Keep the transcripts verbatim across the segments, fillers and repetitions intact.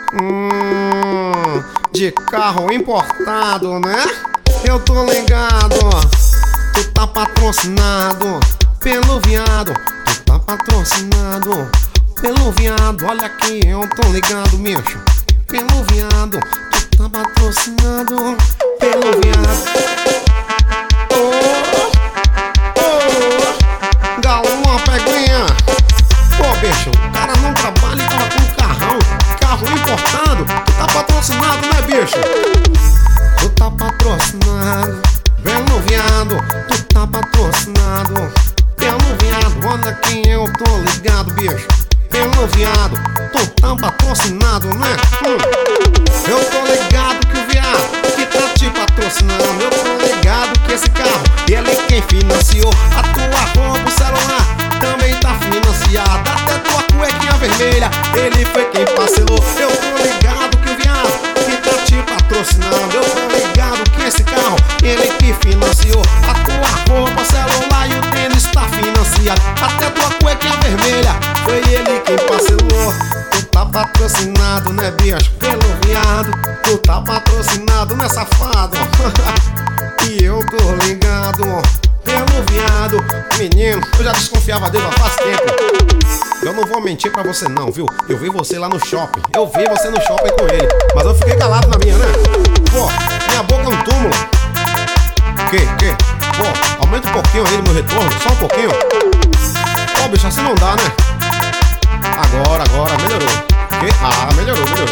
Hum, de carro importado, né? Eu tô ligado. Tu tá patrocinado pelo viado. Tu tá patrocinado pelo viado. Olha que eu tô ligado, bicho. Pelo viado. Tu tá patrocinado pelo viado. Ô, ô, galão, peguinha. Pô, bicho, o cara não trabalha e tava com um carrão. Carro importado. Tu tá patrocinado, né, bicho? Tu tá patrocinado pelo viado. Tu tá patrocinado pelo viado. Olha que eu tô ligado, bicho. Pelo viado. Tu tá patrocinado, né? Hum. Eu tô ligado que o viado que tá te patrocinando. Eu tô ligado que esse carro, ele é quem financiou. A tua roupa, o celular também tá financiado. Até tua cuequinha vermelha, ele foi quem parcelou. Eu tô ligado que o viado que tá te patrocinando. Eu tô ligado que esse carro, ele que financiou. A tua roupa, o celular e o tênis tá financiado. Até tua cuequinha vermelha, foi ele quem parcelou. Tu tá patrocinado, né, bicho? Pelo viado. Tu tá patrocinado, né, safado? E eu tô ligado pelo viado. Menino, eu já desconfiava dele há faz tempo. Eu não vou mentir pra você não, viu? Eu vi você lá no shopping. Eu vi você no shopping com ele. Mas eu fiquei calado na minha, né? Pô, minha boca é um túmulo. Que, que? Pô, aumenta um pouquinho aí no meu retorno. Só um pouquinho. Pô, bicho, assim não dá, né? Agora, agora, melhorou. Que? Ah, melhorou, melhorou.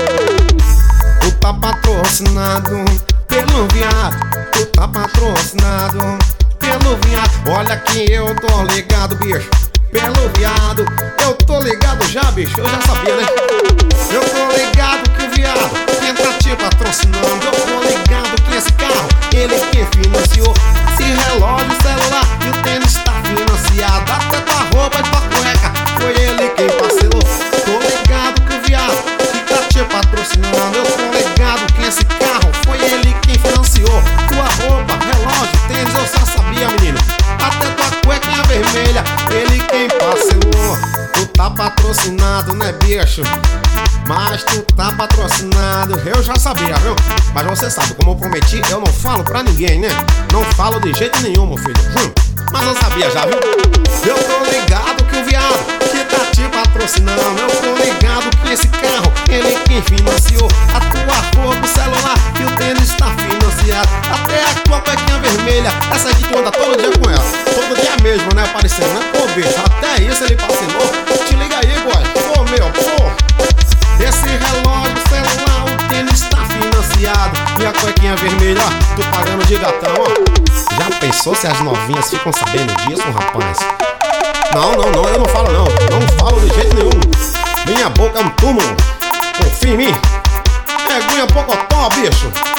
Tu tá patrocinado pelo viado. Tu tá patrocinado pelo viado. Olha que eu tô ligado, bicho. Pelo viado. Eu tô ligado já, bicho. Eu já sabia, né? Eu tô ligado que o viado quem tá te patrocinando. Eu tô ligado que esse carro, ele que financiou. Esse relógio, celular e o tênis tá financiado. Até tua roupa e tua cueca, foi ele quem parcelou. Tô ligado que o viado que tá te patrocinando. Eu tô ligado que esse carro, foi ele quem financiou. Tua roupa, relógio, tênis, eu só sabia, menino. Até tua cuequinha vermelha, ele quem parcelou. Tu tá patrocinado, né, bicho? Mas tu tá patrocinado, eu já sabia, viu? Mas você sabe, como eu prometi, eu não falo pra ninguém, né? Não falo de jeito nenhum, meu filho. Hum, mas eu sabia já, viu? Eu tô ligado que o viado que tá te patrocinando. Eu tô ligado que esse carro, ele é quem financiou. A tua roupa, o celular e o tênis tá financiado. Até a tua cuequinha vermelha, essa aqui tu anda todo dia com ela. Todo dia mesmo, né? Aparecendo, né? Pô, bicho, até isso ele parcelou. Te liga aí, boy. Pô, meu, pô. Esse relógio, celular, o tênis tá financiado. E a cuequinha vermelha, ó, tu pagando de gatão, ó. Já pensou se as novinhas ficam sabendo disso, rapaz? Não, não, não, eu não falo não. Não falo de jeito nenhum. Minha boca é um túmulo. Confia em mim. Vergonha pocotó, bicho.